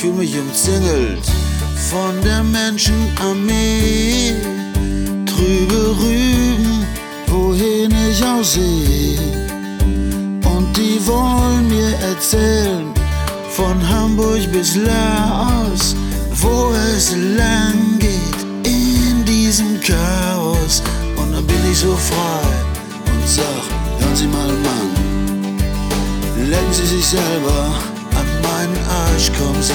fühl mich umzingelt von der Menschenarmee. Trübe Rüben, wohin ich auch seh. Und die wollen mir erzählen, von Hamburg bis Laos, wo es lang geht in diesem Chaos. Und dann bin ich so frei und sag, hören Sie mal, Mann, lecken Sie sich selber an meinen Arsch, kommen Sie